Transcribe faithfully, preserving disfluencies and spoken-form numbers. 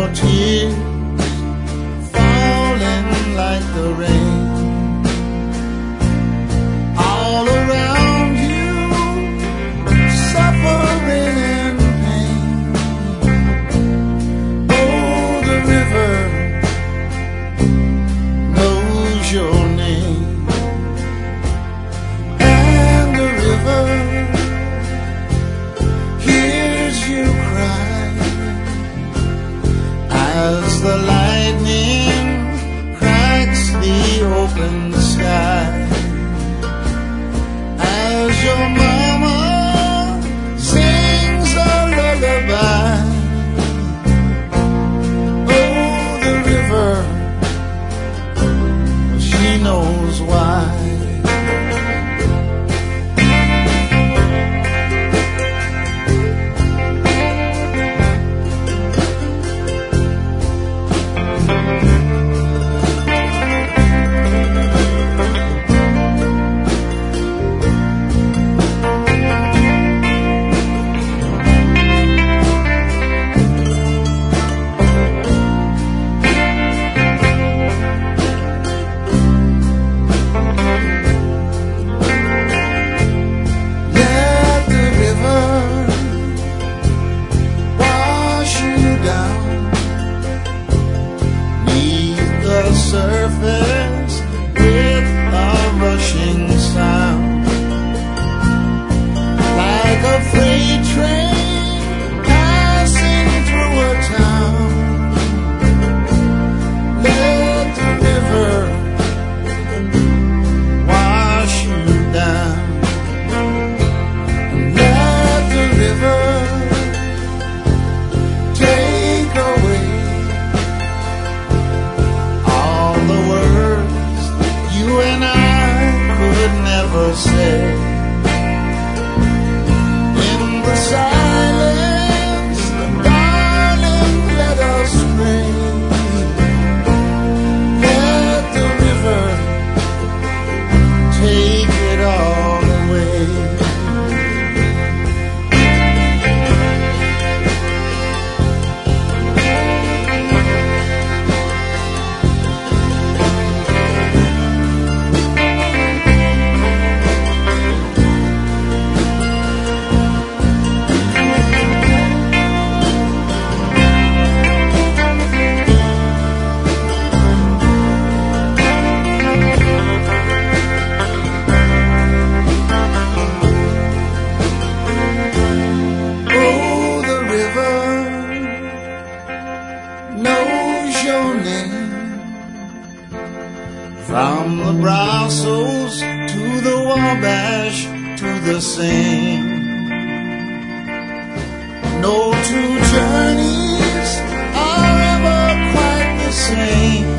tears falling like the rain all around you, suffering and pain. Oh, the river knows your name, and the river hears you cry as the lightning cracks the open sky, as your mama sings a lullaby. Oh, the river, she knows why. Surface with a rushing sound, like a freight train passing through a town. Let the river wash you down. Let the river take away you and I could never say. In the silence, darling, let us pray. Let the river take it all away. Knows your name, from the Brussels to the Wabash to the Seine. No two journeys are ever quite the same.